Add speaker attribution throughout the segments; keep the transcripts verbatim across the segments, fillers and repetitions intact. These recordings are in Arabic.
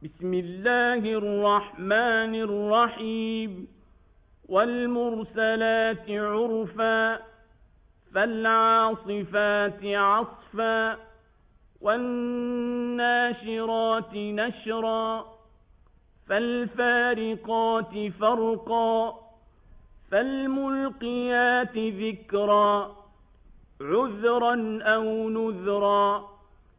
Speaker 1: بسم الله الرحمن الرحيم والمرسلات عرفا فالعاصفات عصفا والناشرات نشرا فالفارقات فرقا فالملقيات ذكرا عذرا أو نذرا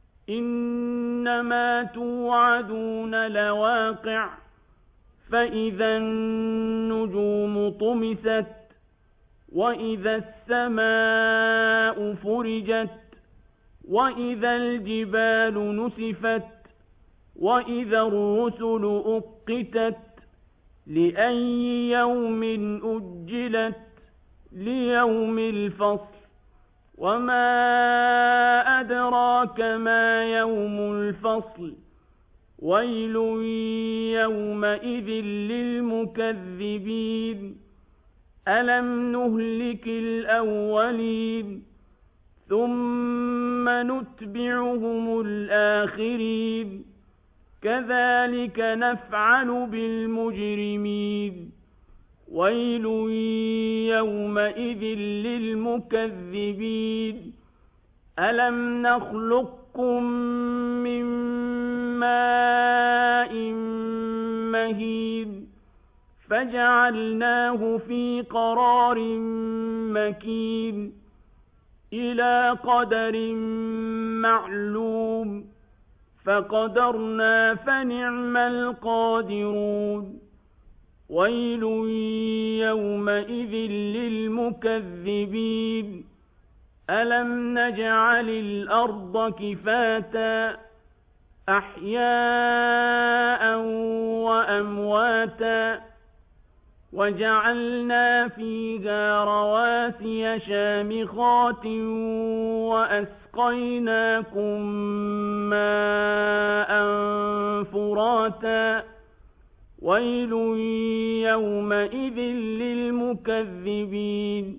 Speaker 1: إنما توعدون لواقع فإذا النجوم طمست وإذا السماء فرجت وإذا الجبال نسفت وإذا الرسل أقتت لأي يوم أجلت ليوم الفصل وما أدراك ما يوم الفصل ويل يومئذ للمكذبين ألم نهلك الأولين ثم نتبعهم الآخرين كذلك نفعل بالمجرمين ويل يومئذ للمكذبين ألم نخلقكم من ماء مهين فجعلناه في قرار مكين إلى قدر معلوم فقدرنا فنعم القادرون ويل يومئذ للمكذبين ألم نجعل الأرض كفاتا أحياء وأمواتا وجعلنا فيها رواسي شامخات وأسقيناكم ماء فراتا ويل يومئذ للمكذبين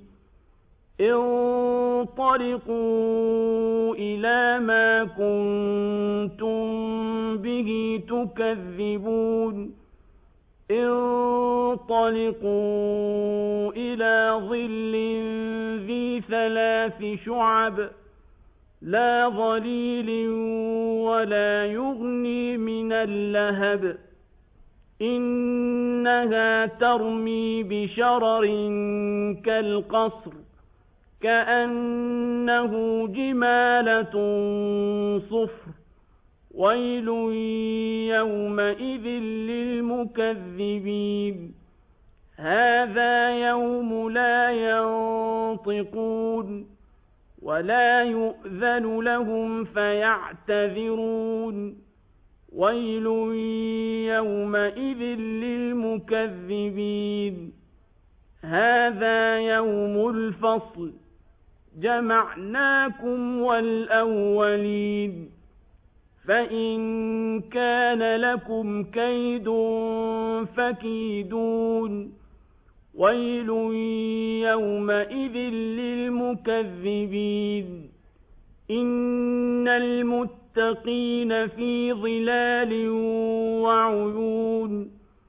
Speaker 1: انطلقوا إلى ما كنتم به تكذبون انطلقوا إلى ظل ذي ثلاث شعب لا ظليل ولا يغني من اللهب إنها ترمي بشرر كالقصر كأنه جمالة صفر ويل يومئذ للمكذبين هذا يوم لا ينطقون ولا يؤذن لهم فيعتذرون ويل يومئذ للمكذبين هذا يوم الفصل جمعناكم والأولين فإن كان لكم كيد فكيدون ويل يومئذ للمكذبين إن المتقين في ظلال وعيون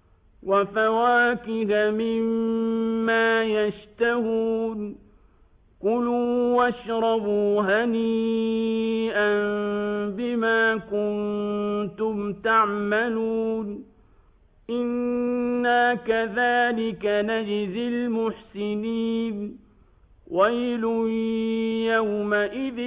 Speaker 1: وفواكه مما يشتهون كلوا واشربوا هنيئا بما كنتم تعملون إنا كذلك نجزي المحسنين ويل يومئذ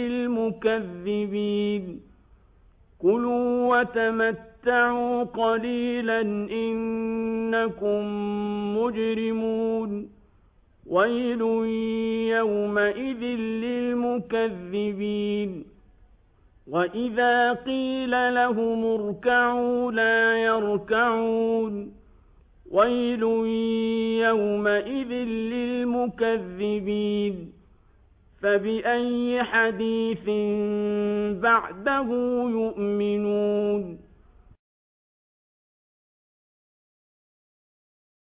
Speaker 1: للمكذبين كلوا وتمتعوا قليلا إنكم مجرمون ويل يومئذ للمكذبين وإذا قيل لهم اركعوا لا يركعون ويل يومئذ للمكذبين فبأي حديث بعده يؤمنون